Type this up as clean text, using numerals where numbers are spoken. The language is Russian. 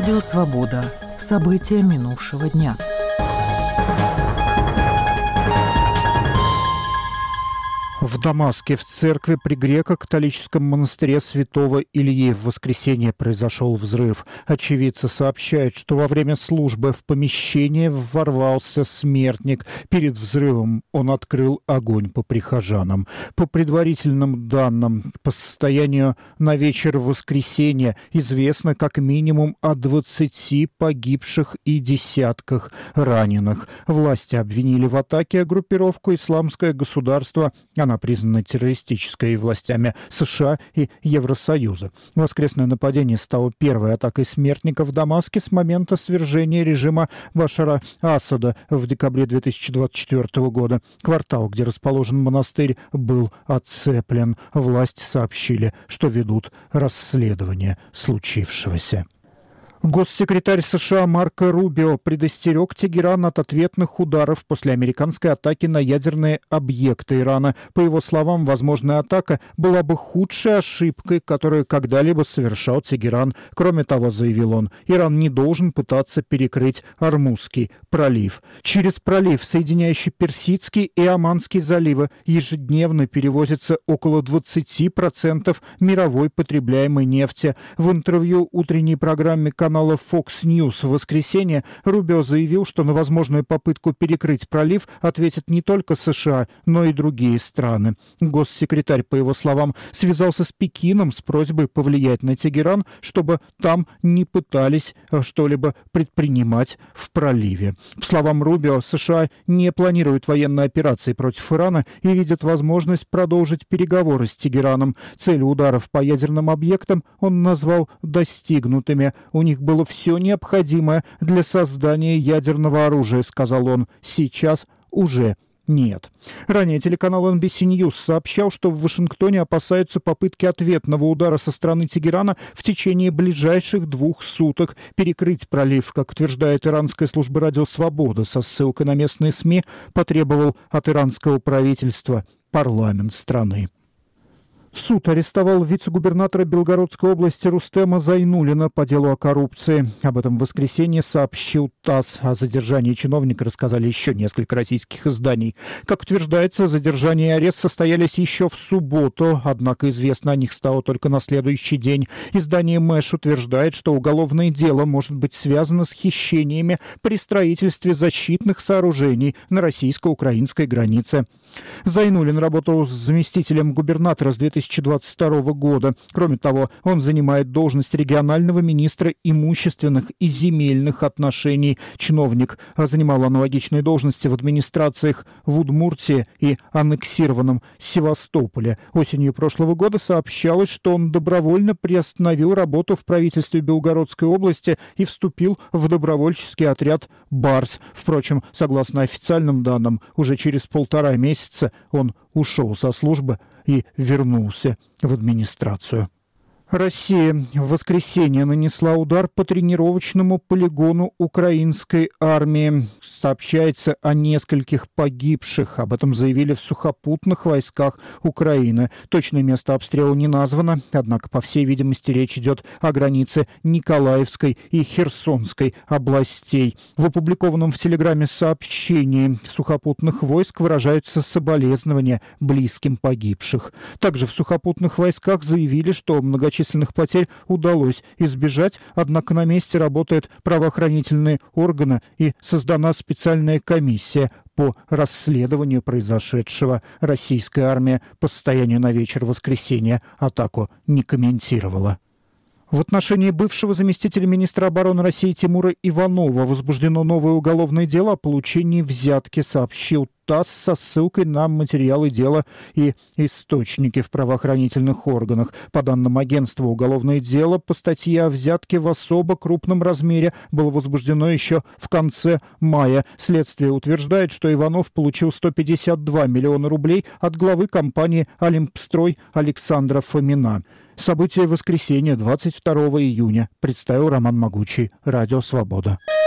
Радио «Свобода». События минувшего дня. В Дамаске в церкви при греко-католическом монастыре святого Ильи в воскресенье произошел взрыв. Очевидцы сообщают, что во время службы в помещение ворвался смертник. Перед взрывом он открыл огонь по прихожанам. По предварительным данным, по состоянию на вечер воскресенья известно как минимум о 20 погибших и десятках раненых. Власти обвинили в атаке группировку «Исламское государство». Она признана террористической властями США и Евросоюза. Воскресное нападение стало первой атакой смертника в Дамаске с момента свержения режима Башара Асада в декабре 2024 года. Квартал, где расположен монастырь, был оцеплен. Власти сообщили, что ведут расследование случившегося. Госсекретарь США Марко Рубио предостерег Тегеран от ответных ударов после американской атаки на ядерные объекты Ирана. По его словам, возможная атака была бы худшей ошибкой, которую когда-либо совершал Тегеран. Кроме того, заявил он, Иран не должен пытаться перекрыть Ормузский пролив. Через пролив, соединяющий Персидский и Оманский заливы, ежедневно перевозится около 20% мировой потребляемой нефти. В интервью утренней программе канала Fox News в воскресенье Рубио заявил, что на возможную попытку перекрыть пролив ответят не только США, но и другие страны. Госсекретарь, по его словам, связался с Пекином с просьбой повлиять на Тегеран, чтобы там не пытались что-либо предпринимать в проливе. По словам Рубио, США не планируют военной операции против Ирана и видят возможность продолжить переговоры с Тегераном. Цели ударов по ядерным объектам он назвал достигнутыми. У них было все необходимое для создания ядерного оружия, сказал он. Сейчас уже нет. Ранее телеканал NBC News сообщал, что в Вашингтоне опасаются попытки ответного удара со стороны Тегерана в течение ближайших 2 суток. Перекрыть пролив, как утверждает иранская служба «Радио Свобода» со ссылкой на местные СМИ, потребовал от иранского правительства парламент страны. Суд арестовал вице-губернатора Белгородской области Рустема Зайнуллина по делу о коррупции. Об этом в воскресенье сообщил ТАСС. О задержании чиновника рассказали еще несколько российских изданий. Как утверждается, задержание и арест состоялись еще в субботу, однако известно о них стало только на следующий день. Издание МЭШ утверждает, что уголовное дело может быть связано с хищениями при строительстве защитных сооружений на российско-украинской границе. Зайнуллин работал с заместителем губернатора с 2022 года. Кроме того, он занимает должность регионального министра имущественных и земельных отношений. Чиновник занимал аналогичные должности в администрациях в Удмуртии и аннексированном Севастополе. Осенью прошлого года сообщалось, что он добровольно приостановил работу в правительстве Белгородской области и вступил в добровольческий отряд «Барс». Впрочем, согласно официальным данным, уже через 1,5 месяца он ушел со службы и вернулся в администрацию. Россия в воскресенье нанесла удар по тренировочному полигону украинской армии. Сообщается о нескольких погибших. Об этом заявили в сухопутных войсках Украины. Точное место обстрела не названо, однако, по всей видимости, речь идет о границе Николаевской и Херсонской областей. В опубликованном в Телеграме сообщении сухопутных войск выражаются соболезнования близким погибших. Также в сухопутных войсках заявили, что многочисленных потерь удалось избежать, однако на месте работают правоохранительные органы и создана специальная комиссия по расследованию произошедшего. Российская армия по состоянию на вечер воскресенья атаку не комментировала. В отношении бывшего заместителя министра обороны России Тимура Иванова возбуждено новое уголовное дело о получении взятки, сообщил ТАСС со ссылкой на материалы дела и источники в правоохранительных органах. По данным агентства, уголовное дело по статье о взятке в особо крупном размере было возбуждено еще в конце мая. Следствие утверждает, что Иванов получил 152 миллиона рублей от главы компании «Олимпстрой» Александра Фомина. События воскресенья, 22 июня, представил Роман Могучий, Радио Свобода.